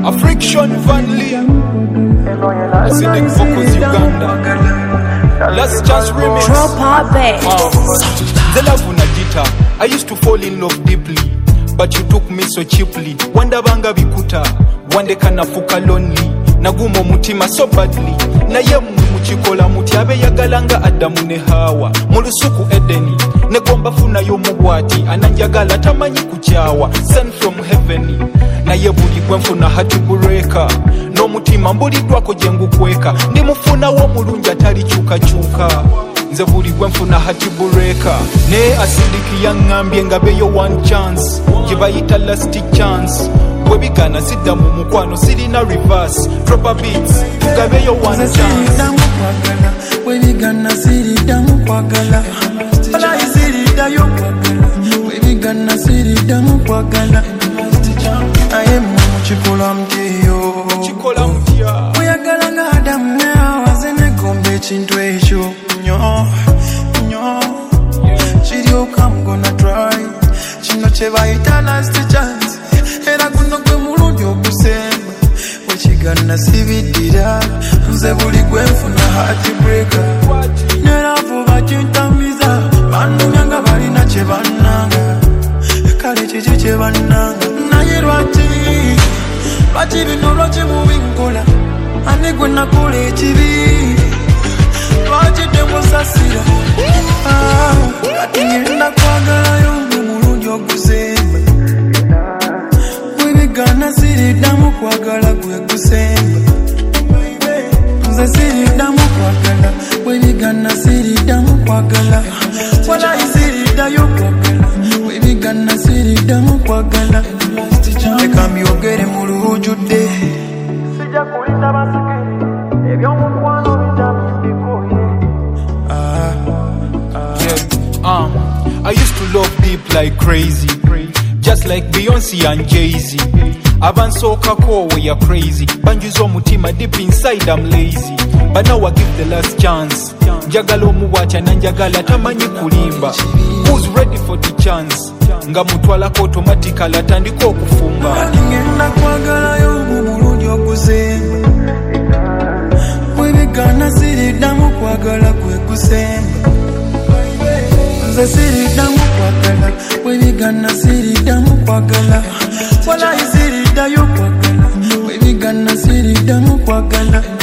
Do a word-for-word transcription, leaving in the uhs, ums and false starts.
A friction Van Lee. Acidic Vocals Uganda. Last chance remix. Drop our back. The love unajita. I used to fall in love deeply, but you took me so cheaply. Wanda banga bikuta, wande kanafuka lonely. Nagumo mutima so badly. Na ye mumuchikola muti abe yagalanga Adamu ne Hawa. Mulusuku Edeni, negomba funa yo mugwati. Ananjagala tamanyi kuchawa. Sent from heaven. Na ye buli kwenfuna hati bureka. No mutima mbuli dwako jengu kweka. Ni mufuna wo mulunja tali chuka chuka. Nze buli kwenfuna hati bureka. Ne asidiki yangambye ngabeyo one chance. Kibayita last chance. Webigana sidda mu mukwano sirina reverse. Proper beats. Ngabeyo one chance. Webigana sirida mukwagala. Wala isirida yo kwagala. Webigana sirida mukwagala. I am Chikola mtiyo Chikola mtiya Uyagala nga Adamu ne Hawa zene gombe chintu esho Nyo, nyo Chirioka I'm gonna try Chino chebayita last chance Era kuno kwe mulungi okusemba Wechigana sibidira Nze buli gwenfuna heartbreaker Neravu bachintamiza Bandunyanga balina chebananga Kale chichi chebananga Nayirwati Bati bino lwachi mubinkola Anigwe nakola ekibi Lwachi temosasira Kati ngenda kwagala yo mulungi okusemba Webigana siriddamu kwagala gwe kusemba Nze siriddamu kwagala Webigana siriddamu kwagala Wala isiriddayo kwagala Webigana siriddamu kwagala Leka myogere mu lujjudde Sijja kulinda basikere Ebyomukwano bitamindikoye Um, I used to love deep like crazy, just like Beyonce and Jay-Z. Abansoka ko we are crazy. Banjuzo mutima deep inside I'm lazy, but now I give the last chance. Njagala omuwacha na njagala tamanyi kulimba. Who's ready for the chance? Nga mutwala ko automatically atandika okufumba. Ngenda kwagala yo mulungi okusemba. Webigana siriddamu kwagala kwe kusemba. Nze siriddamu kwagala, webigana siriddamu kwagala. Wala isiriddayo kwagala, webigana siriddamu kwagala.